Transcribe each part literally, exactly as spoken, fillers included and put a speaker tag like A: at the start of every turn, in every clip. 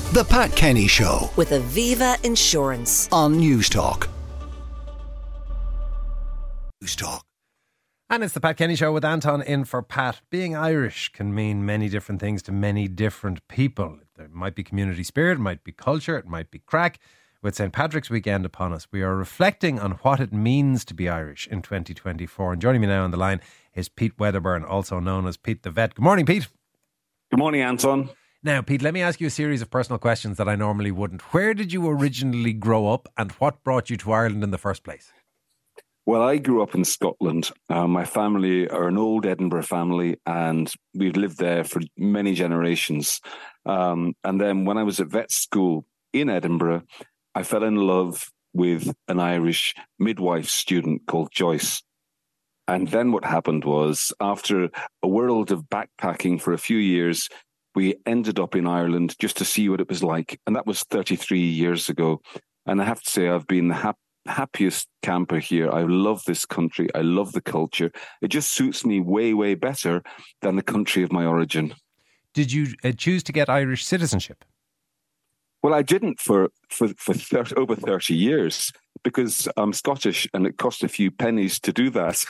A: The Pat Kenny Show
B: with Aviva Insurance
A: on Newstalk. Newstalk.
C: And it's the Pat Kenny Show with Anton in for Pat. Being Irish can mean many different things to many different people. There might be community spirit, it might be culture, it might be crack. With Saint Patrick's weekend upon us, we are reflecting on what it means to be Irish in twenty twenty-four. And joining me now on the line is Pete Wedderburn, also known as Pete the Vet. Good morning, Pete.
D: Good morning, Anton.
C: Now, Pete, let me ask you a series of personal questions that I normally wouldn't. Where did you originally grow up and what brought you to Ireland in the first place?
D: Well, I grew up in Scotland. Uh, my family are an old Edinburgh family and we've lived there for many generations. Um, and then when I was at vet school in Edinburgh, I fell in love with an Irish midwife student called Joyce. And then what happened was, after a world of backpacking for a few years, we ended up in Ireland just to see what it was like. And that was thirty-three years ago. And I have to say, I've been the hap- happiest camper here. I love this country. I love the culture. It just suits me way, way better than the country of my origin.
C: Did you uh, choose to get Irish citizenship?
D: Well, I didn't for, for, for thirty, over thirty years because I'm Scottish and it cost a few pennies to do that.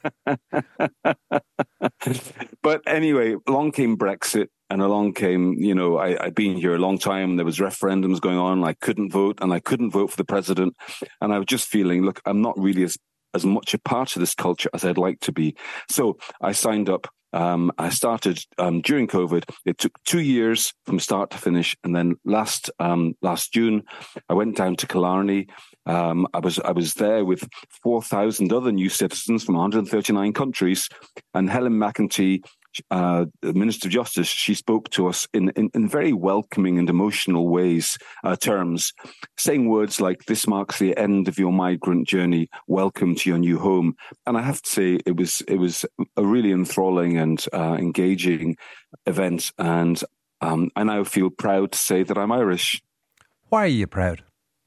D: But anyway, along came Brexit. And along came, you know, I, I'd been here a long time. There was referendums going on. I couldn't vote and I couldn't vote for the president. And I was just feeling, look, I'm not really as, as much a part of this culture as I'd like to be. So I signed up. Um, I started um, during COVID. It took two years from start to finish. And then last um, last June, I went down to Killarney. Um, I was I was there with four thousand other new citizens from one hundred thirty-nine countries. And Helen McEntee, Uh, the Minister of Justice, she spoke to us in, in, in very welcoming and emotional ways, uh, terms, saying words like, this marks the end of your migrant journey. Welcome to your new home. And I have to say, it was it was a really enthralling and uh, engaging event. And um, I now feel proud to say that I'm Irish.
C: Why are you proud?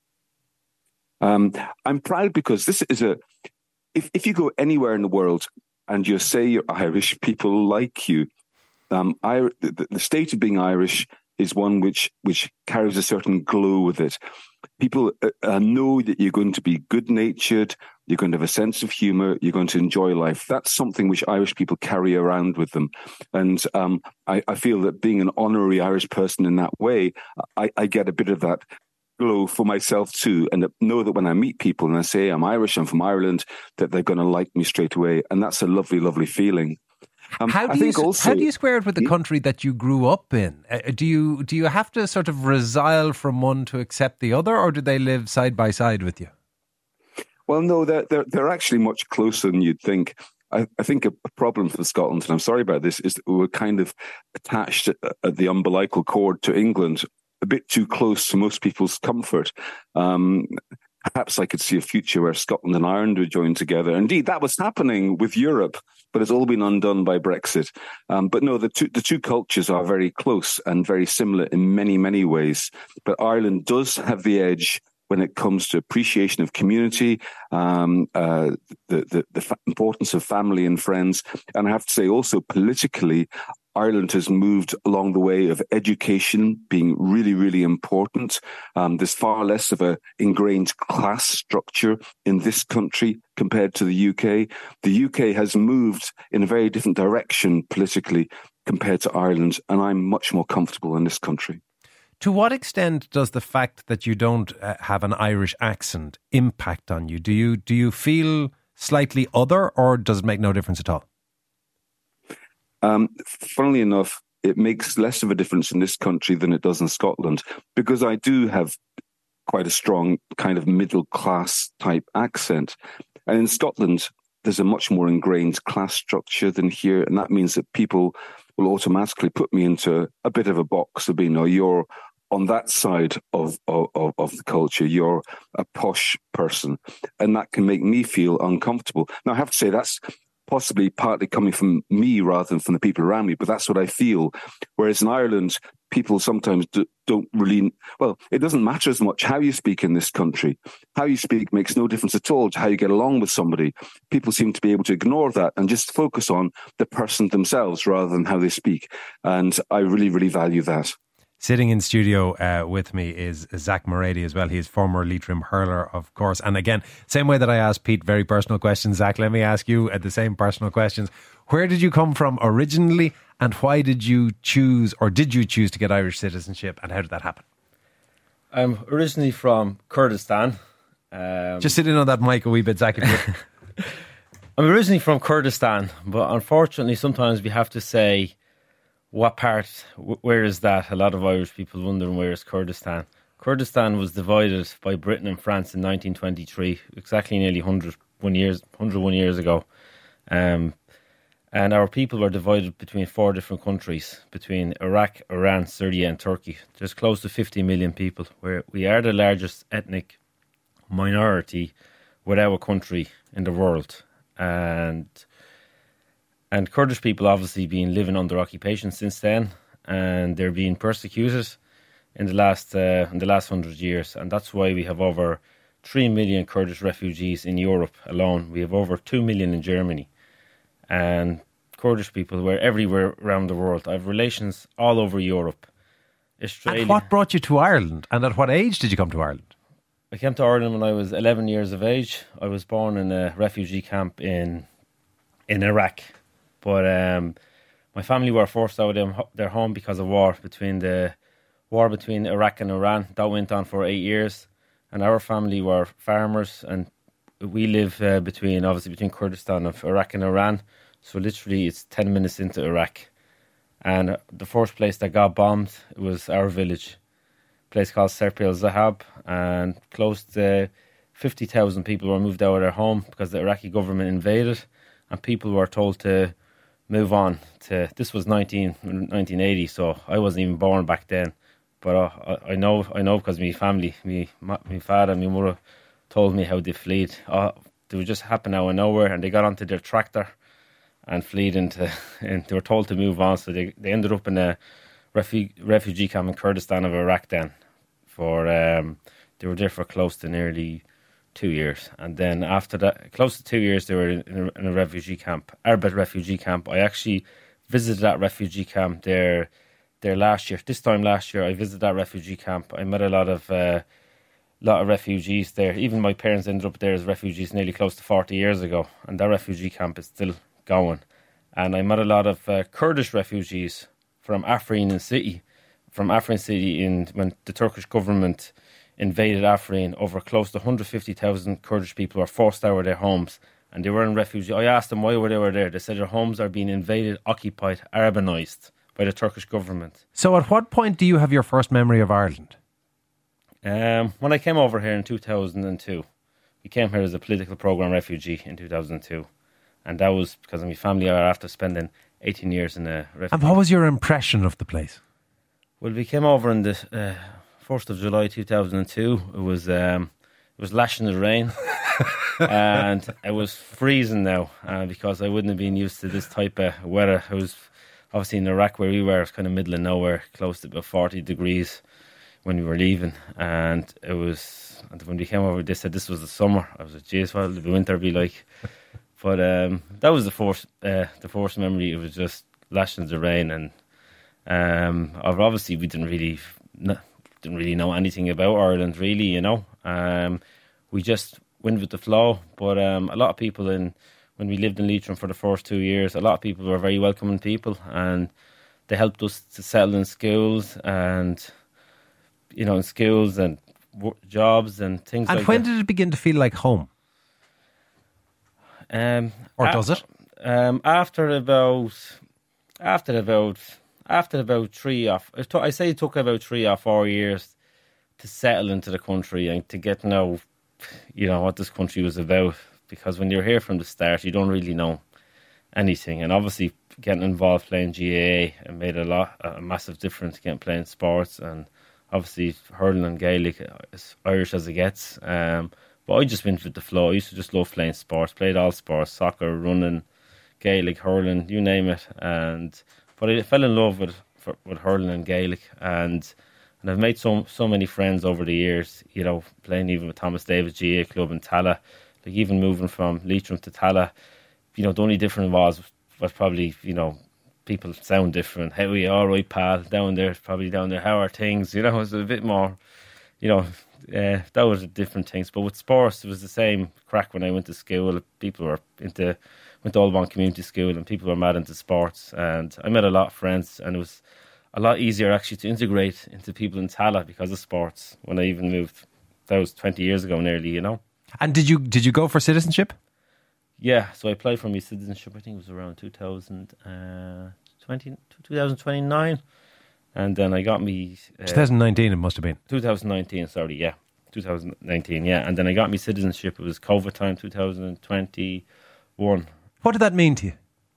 D: Um, I'm proud because this is a, if, if you go anywhere in the world, and you say you're Irish, people like you. Um, I, the, the state of being Irish is one which which carries a certain glow with it. People uh, know that you're going to be good-natured, you're going to have a sense of humour, you're going to enjoy life. That's something which Irish people carry around with them. And um, I, I feel that being an honorary Irish person in that way, I, I get a bit of that glow for myself too, and know that when I meet people and I say I'm Irish, I'm from Ireland, that they're going to like me straight away, and that's a lovely, lovely feeling. Um,
C: how do
D: I think
C: you
D: also,
C: how do you square it with the country that you grew up in? Uh, do you do you have to sort of resile from one to accept the other, or do they live side by side with you?
D: Well, no, they're they're, they're actually much closer than you'd think. I, I think a, a problem for Scotland, and I'm sorry about this, is that we're kind of attached at, at the umbilical cord to England, a bit too close to most people's comfort. Um, perhaps I could see a future where Scotland and Ireland would join together. Indeed, that was happening with Europe, but it's all been undone by Brexit. Um, but no, the two, the two cultures are very close and very similar in many, many ways. But Ireland does have the edge when it comes to appreciation of community, um, uh, the, the, the fa- importance of family and friends. And I have to say also politically, Ireland has moved along the way of education being really, really important. Um, there's far less of a ingrained class structure in this country compared to the U K. The U K has moved in a very different direction politically compared to Ireland, and I'm much more comfortable in this country.
C: To what extent does the fact that you don't uh, have an Irish accent impact on you? Do you do you feel slightly other, or does it make no difference at all?
D: Um, funnily enough, it makes less of a difference in this country than it does in Scotland, because I do have quite a strong kind of middle class type accent. And in Scotland, there's a much more ingrained class structure than here. And that means that people will automatically put me into a bit of a box of being, oh, you're on that side of, of, of the culture, you're a posh person. And that can make me feel uncomfortable. Now, I have to say that's possibly partly coming from me rather than from the people around me, but that's what I feel. Whereas in Ireland, people sometimes do, don't really, well, it doesn't matter as much how you speak in this country. How you speak makes no difference at all to how you get along with somebody. People seem to be able to ignore that and just focus on the person themselves rather than how they speak. And I really, really value that.
C: Sitting in studio uh, with me is Zach Morady as well. He is former Leitrim hurler, of course. And again, same way that I asked Pete very personal questions, Zach, let me ask you uh, the same personal questions. Where did you come from originally, and why did you choose, or did you choose to get Irish citizenship, and how did that happen?
E: I'm originally from Kurdistan. Um,
C: Just sit in on that mic a wee bit, Zach.
E: I'm originally from Kurdistan, but unfortunately sometimes we have to say what part, where is that? A lot of Irish people wondering where is Kurdistan. Kurdistan was divided by Britain and France in nineteen twenty-three, exactly nearly one hundred one years, one hundred one years ago. Um, and our people were divided between four different countries, between Iraq, Iran, Syria and Turkey. There's close to fifty million people. Where we are the largest ethnic minority without a country in the world. And and Kurdish people obviously been living under occupation since then, and they're being persecuted in the last uh, in the last hundred years, and that's why we have over three million Kurdish refugees in Europe alone. We have over two million in Germany, and Kurdish people were everywhere around the world. I have relations all over Europe. Australia.
C: And what brought you to Ireland, and at what age did you come to Ireland?
E: I came to Ireland when I was eleven years of age. I was born in a refugee camp in in Iraq. But um, my family were forced out of their home because of war between the war between Iraq and Iran. That went on for eight years, and our family were farmers, and we live uh, between obviously between Kurdistan of Iraq and Iran. So literally, it's ten minutes into Iraq, and the first place that got bombed was our village, a place called Serpi al Zahab, and close to fifty thousand people were moved out of their home because the Iraqi government invaded, and people were told to move on to, this was nineteen eighty, so I wasn't even born back then. But uh, I know I know because my family, me, my, my father and my mother told me how they fled. Uh, they would just happen out of nowhere, and they got onto their tractor and fled into, and they were told to move on. So they, they ended up in a refu- refugee camp in Kurdistan of Iraq then. For um, they were there for close to nearly two years, and then after that, close to two years, they were in a, in a refugee camp, Arbet refugee camp. I actually visited that refugee camp there, there last year. This time last year, I visited that refugee camp. I met a lot of, uh, lot of refugees there. Even my parents ended up there as refugees nearly close to forty years ago, and that refugee camp is still going. And I met a lot of uh, Kurdish refugees from Afrin City, from Afrin City, in when the Turkish government invaded Afrin. Over close to one hundred fifty thousand Kurdish people were forced out of their homes, and they were in refugee. I asked them why were they were there. They said their homes are being invaded, occupied, Arabanized by the Turkish government.
C: So at what point do you have your first memory of Ireland?
E: Um, when I came over here in two thousand two, we came here as a political programme refugee in two thousand two, and that was because of my family are after spending eighteen years in a refugee.
C: And what was your impression of the place?
E: Well, we came over in the uh, first of July two thousand two. It was um, it was lashing the rain, and it was freezing now uh, because I wouldn't have been used to this type of weather. It was obviously in Iraq where we were, it's kind of middle of nowhere, close to about forty degrees when we were leaving, and it was. And when we came over, they said this was the summer. I was like, "Geez, what will the winter be like?" But um, that was the first, uh, the first memory. It was just lashing the rain, and um, obviously we didn't really. Didn't really know anything about Ireland, really, you know. Um, we just went with the flow. But um, a lot of people, in when we lived in Leitrim for the first two years, a lot of people were very welcoming people, and they helped us to settle in schools and, you know, in schools and w- jobs and things
C: and
E: like
C: when
E: that.
C: did it begin to feel like home?
E: Um,
C: or
E: a-
C: does it?
E: Um, after about, after about... After about three or I say it took about three or four years to settle into the country and to get to know, you know, what this country was about. Because when you're here from the start, you don't really know anything. And obviously, getting involved playing G A A it made a lot, a massive difference. Getting playing sports, and obviously hurling and Gaelic, as Irish as it gets. Um, but I just went with the flow. I used to just love playing sports. Played all sports: soccer, running, Gaelic, hurling, you name it, and. But I fell in love with for, with hurling and Gaelic, and and I've made so so many friends over the years. You know, playing even with Thomas Davis G A A club in Tala, like even moving from Leitrim to Tala. You know, the only difference was was probably you know people sound different. How are you? All right, pal. Down there, probably down there. How are things? You know, it was a bit more, you know, uh, that was different things. But with sports, it was the same crack when I went to school. People were into, went to Oldbourne Community School, and people were mad into sports. And I met a lot of friends, and it was a lot easier actually to integrate into people in Tallaght because of sports. When I even moved, that was twenty years ago nearly, you know.
C: And did you did you go for citizenship?
E: Yeah, so I applied for my citizenship, I think it was around two thousand twenty, twenty twenty-nine. And then I got me... Uh,
C: twenty nineteen it must have been.
E: twenty nineteen, sorry, yeah. twenty nineteen, yeah. And then I got me citizenship. It was COVID time, two thousand twenty-one.
C: What did that mean to you?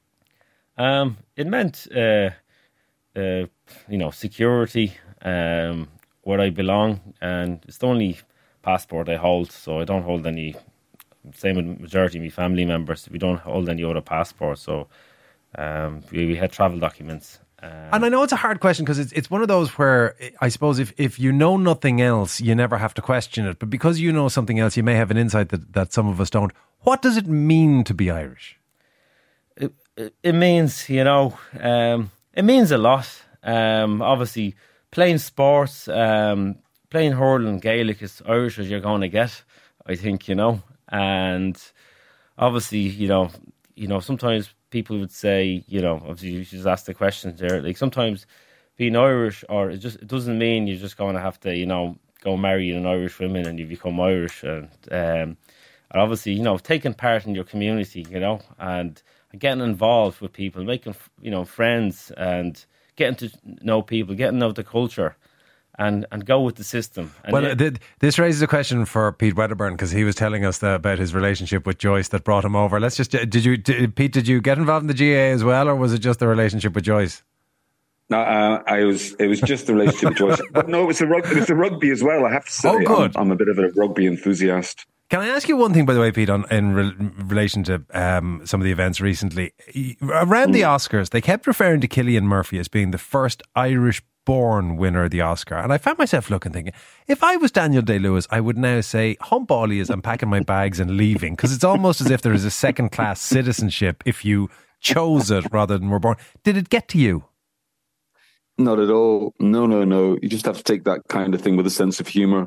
E: Um, it meant, uh, uh, you know, security, um, where I belong. And it's the only passport I hold, so I don't hold any... Same with majority of my family members. We don't hold any other passports, so um, we, we had travel documents. Um,
C: and I know it's a hard question because it's it's one of those where I suppose if, if you know nothing else, you never have to question it. But because you know something else, you may have an insight that, that some of us don't. What does it mean to be Irish?
E: It, it, it means, you know, um, it means a lot. Um, obviously, playing sports, um, playing hurling, Gaelic is Irish as you're going to get, I think, you know. And obviously, you know, you know, sometimes people would say, you know, obviously you just ask the questions there. Like sometimes being Irish, or it just it doesn't mean you're just going to have to, you know, go marry an Irish woman and you become Irish. And, um, and obviously, you know, taking part in your community, you know, and getting involved with people, making, you know, friends and getting to know people, getting to know the culture. And and go with the system. And
C: well,
E: it,
C: th- this raises a question for Pete Wedderburn because he was telling us that about his relationship with Joyce that brought him over. Let's just did you did, Pete? Did you get involved in the G A A as well, or was it just the relationship with Joyce?
D: No, uh, I was. It was just the relationship with Joyce. But no, it was the rugby. It was the rugby as well. I have to say,
C: oh, good.
D: I'm, I'm a bit of a rugby enthusiast.
C: Can I ask you one thing, by the way, Pete, on, in re- relation to um, some of the events recently? Around mm. the Oscars, they kept referring to Cillian Murphy as being the first Irish-born winner of the Oscar. And I found myself looking, thinking, if I was Daniel Day-Lewis, I would now say, hump all he is, I'm packing my bags and leaving. Because it's almost as if there is a second-class citizenship if you chose it rather than were born. Did it get to you?
D: Not at all. No, no, no. You just have to take that kind of thing with a sense of humour.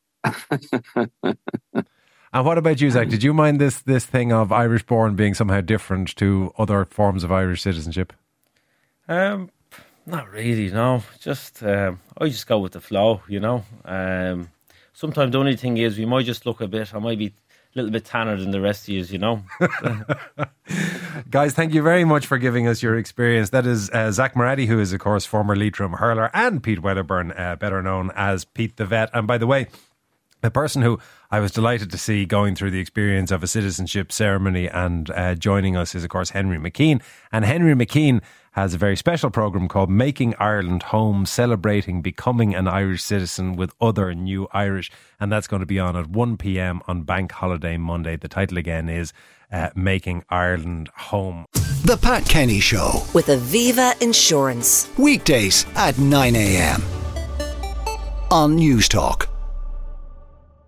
C: And what about you, Zach? Did you mind this this thing of Irish-born being somehow different to other forms of Irish citizenship?
E: Um, not really, no. Just um, I just go with the flow, you know. Um, sometimes the only thing is we might just look a bit. I might be a little bit tanner than the rest of you, you know.
C: Guys, thank you very much for giving us your experience. That is uh, Zach Moratti, who is, of course, former Leitrim hurler, and Pete Wedderburn, uh, better known as Pete the Vet. And by the way, the person who I was delighted to see going through the experience of a citizenship ceremony and uh, joining us is, of course, Henry McKean. And Henry McKean has a very special programme called Making Ireland Home, celebrating becoming an Irish citizen with other new Irish. And that's going to be on at one p.m. on Bank Holiday Monday. The title again is uh, Making Ireland Home.
A: The Pat Kenny Show.
B: With Aviva Insurance.
A: Weekdays at nine a.m. on News Talk.